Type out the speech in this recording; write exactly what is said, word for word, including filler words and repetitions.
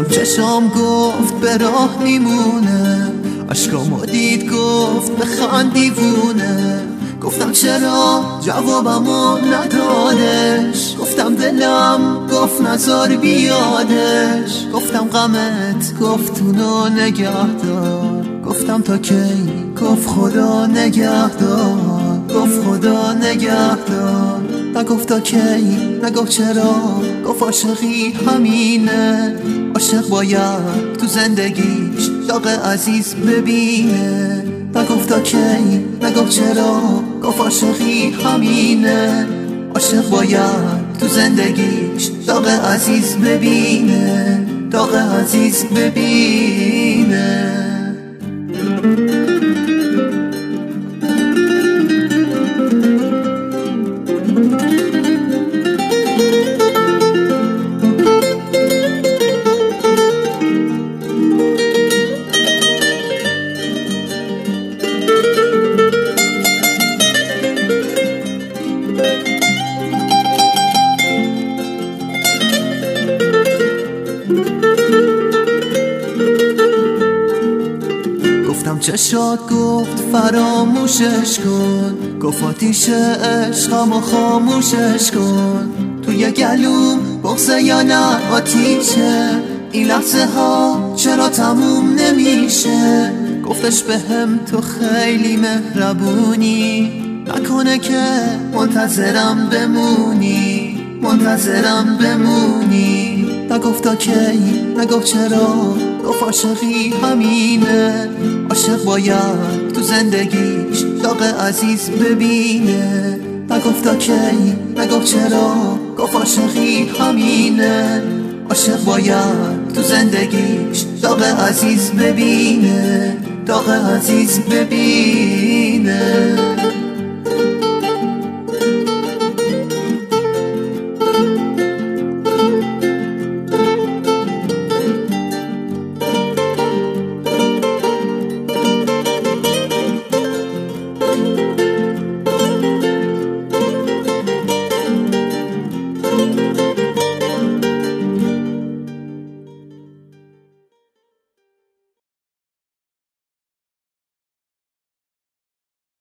چشام گفت به راه میمونه، عشقامو دید گفت بخند دیوونه. گفتم چرا جوابمو ندادش، گفتم دلم گفت نزار بیادش. گفتم غمت گفت اونو نگه دار، گفتم تا کی گفت خدا نگه دار، گفت خدا نگه دار. نگفت تا کی، نگفت چرا، گفت عاشقی همینه. عاشق باید تو زندگیش داغ عزیز ببینه. نگفت تا کی، نگفت چرا، گفت عاشقی همینه. عاشق باید تو زندگیش داغ عزیز ببینه، داغ عزیز ببینه. گفتم چشات گفت فراموشش کن، گفت آتیش عشقمو خاموشش کن. توی گلوم بغضه یا نه آتیشه، این لحظه ها چرا تموم نمیشه. گفتش بهم تو خیلی مهربونی، نکنه که منتظرم بمونی، منتظرم بمونی. نگفت تا کی، نگفت چرا، گفت عاشقی همینه. عاشق باید تو زندگیش داغ عزیز ببینه. نگفت تا کی، نگفت چرا، گفت عاشقی همینه. عاشق باید تو زندگیش داغ عزیز ببینه، داغ عزیز ببینه.